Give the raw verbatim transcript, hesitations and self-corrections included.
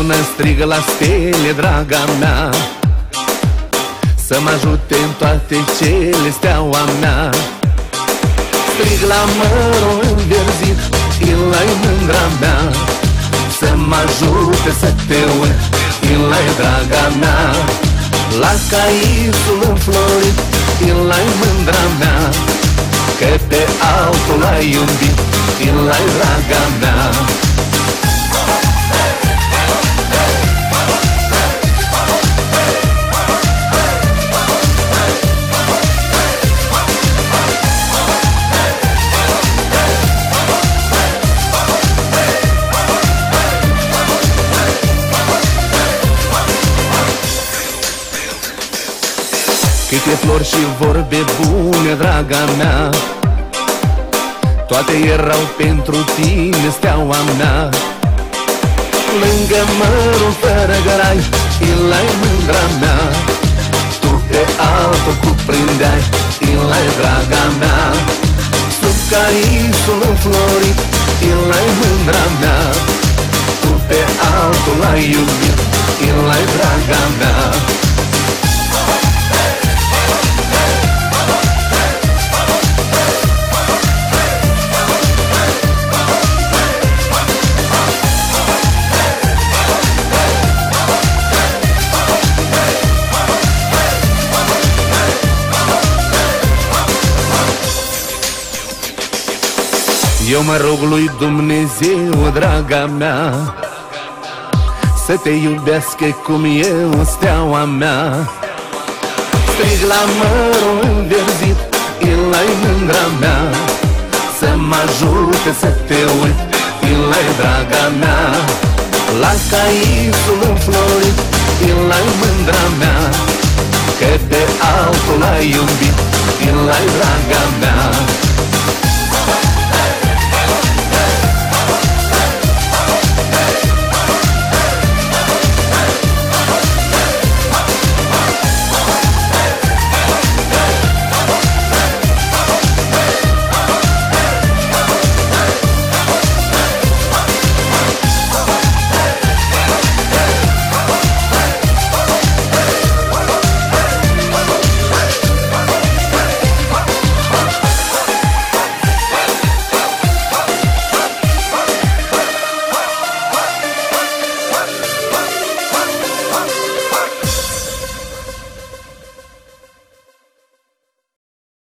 lună strig la stele, draga mea, să mă ajute în toate cele, steaua mea. Strig la mărul înverzit, el-ai mândra mea, să mă ajute să te uit, el-ai draga mea. La caisul înflorit, el-ai mândra mea, că pe altul l-ai iubit, el-ai draga mea. Câte flori și vorbe bune, draga mea, toate erau pentru tine, steaua mea. Lângă mărul fără gărai, el-ai mândra mea, tu pe altul cuprindeai, el-ai draga mea. Sub caisul înflorit, el-ai mândra mea, tu pe altul l-ai iubit, el-ai draga mea. Eu mă rog lui Dumnezeu, draga mea, să te iubească cum eu, steaua mea. Strig la mărul înverzit, el-ai mândra mea, să mă ajute să te uit, el-ai draga mea. La caisul înflorit, el-ai mândra mea, că pe altul l-ai iubit, el-ai draga mea.